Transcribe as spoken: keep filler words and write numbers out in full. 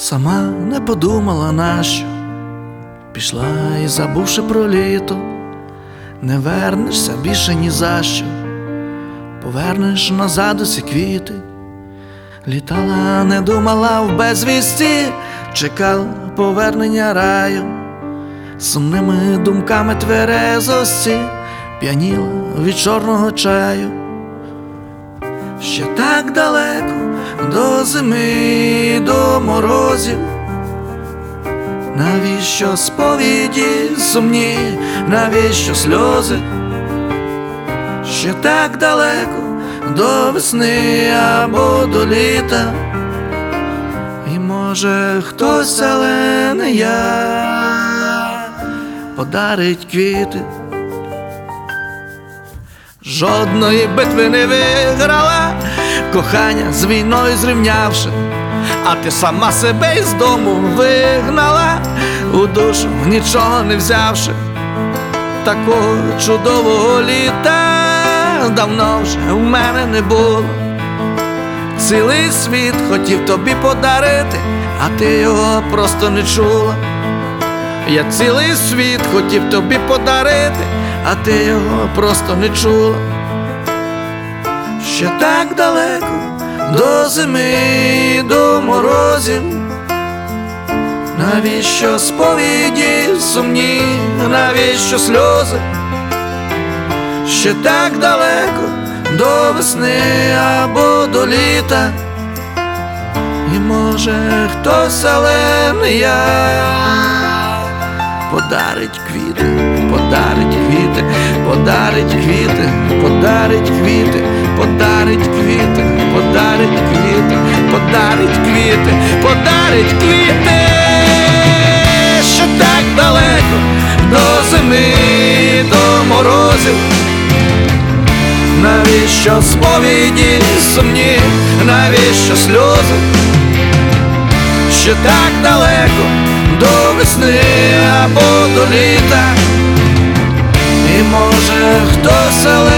Сама не подумала, нащо пішла і, забувши про літо, не вернешся більше ні за що. Повернеш назад усі квіти. Літала, не думала в безвісті, чекала повернення раю. Сумними думками тверезості п'яніла від чорного чаю. Ще так далеко до зими, до морозів. Навіщо сповіді сумні, навіщо сльози? Ще так далеко до весни або до літа. І може хтось, але не я, подарить квіти. Жодної битви не виграла, кохання з війною зрівнявши, а ти сама себе із дому вигнала, у душу нічого не взявши. Такого чудового літа давно вже у мене не було. Цілий світ хотів тобі подарити, а ти його просто не чула. Я цілий світ хотів тобі подарити, а ти його просто не чула. Ще так далеко до зими, до морозів. Навіщо сповіді сумні, навіщо сльози? Ще так далеко до весни або до літа. І може хтось, але не я, подарить квіти, подарить квіти, подарить квіти, подарить квіти, подарить квіти, подарить квіти, подарить квіти, подарить квіти. Ще так далеко до зими, до морозів. Навіщо сповіді сумні, навіщо сльози? Ще так далеко до весни або до літа. І може хтось, але